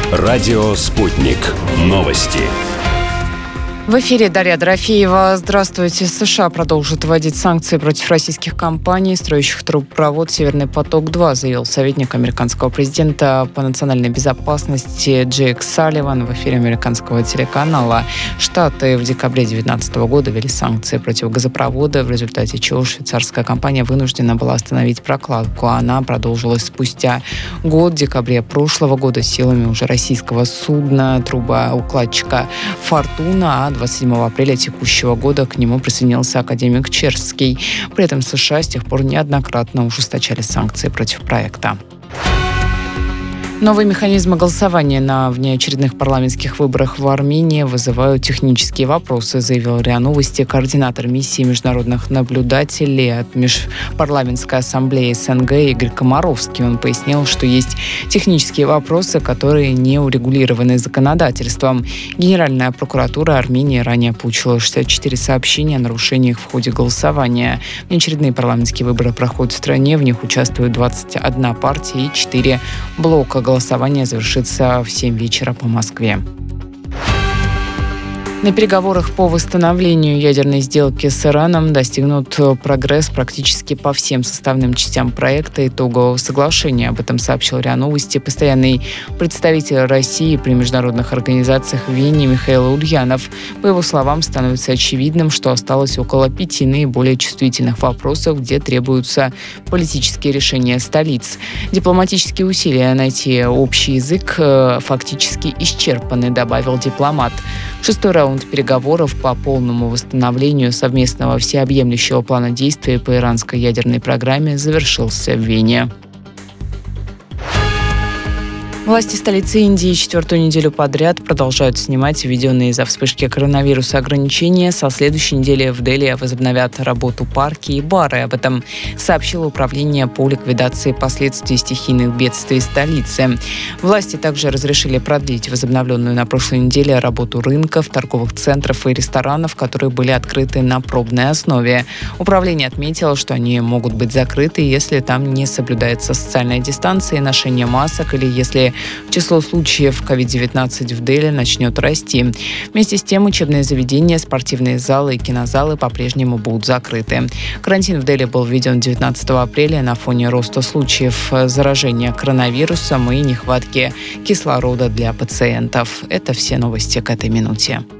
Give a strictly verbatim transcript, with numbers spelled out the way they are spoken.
Радио «Спутник». Новости. В эфире Дарья Дорофеева. Здравствуйте. США продолжат вводить санкции против российских компаний, строящих трубопровод «Северный поток-два», заявил советник американского президента по национальной безопасности Джейк Салливан в эфире американского телеканала. Штаты в декабре две тысячи девятнадцатого года ввели санкции против газопровода, в результате чего швейцарская компания вынуждена была остановить прокладку. Она продолжилась спустя год, в декабре прошлого года, силами уже российского судна, трубоукладчика «Фортуна», а двадцать седьмого апреля текущего года к нему присоединился академик Черский. При этом США с тех пор неоднократно ужесточали санкции против проекта. Новые механизмы голосования на внеочередных парламентских выборах в Армении вызывают технические вопросы, заявил РИА Новости координатор миссии международных наблюдателей от Межпарламентской ассамблеи СНГ Игорь Комаровский. Он пояснил, что есть технические вопросы, которые не урегулированы законодательством. Генеральная прокуратура Армении ранее получила шестьдесят четыре сообщения о нарушениях в ходе голосования. Внеочередные парламентские выборы проходят в стране, в них участвуют двадцать одна партия и четыре блока. Голосование завершится в семь вечера по Москве. На переговорах по восстановлению ядерной сделки с Ираном достигнут прогресс практически по всем составным частям проекта итогового соглашения. Об этом сообщил РИА Новости постоянный представитель России при международных организациях в Вене Михаил Ульянов. По его словам, становится очевидным, что осталось около пяти наиболее чувствительных вопросов, где требуются политические решения столиц. Дипломатические усилия найти общий язык фактически исчерпаны, добавил дипломат. Шестой раунд переговоров по полному восстановлению совместного всеобъемлющего плана действий по иранской ядерной программе завершился в Вене. Власти столицы Индии четвертую неделю подряд продолжают снимать введенные из-за вспышки коронавируса ограничения. Со следующей недели в Дели возобновят работу парки и бары. Об этом сообщило Управление по ликвидации последствий стихийных бедствий столицы. Власти также разрешили продлить возобновленную на прошлой неделе работу рынков, торговых центров и ресторанов, которые были открыты на пробной основе. Управление отметило, что они могут быть закрыты, если там не соблюдается социальная дистанция и ношение масок, или если число случаев ковид девятнадцать в Дели начнет расти. Вместе с тем, учебные заведения, спортивные залы и кинозалы по-прежнему будут закрыты. Карантин в Дели был введен девятнадцатого апреля на фоне роста случаев заражения коронавирусом и нехватки кислорода для пациентов. Это все новости к этой минуте.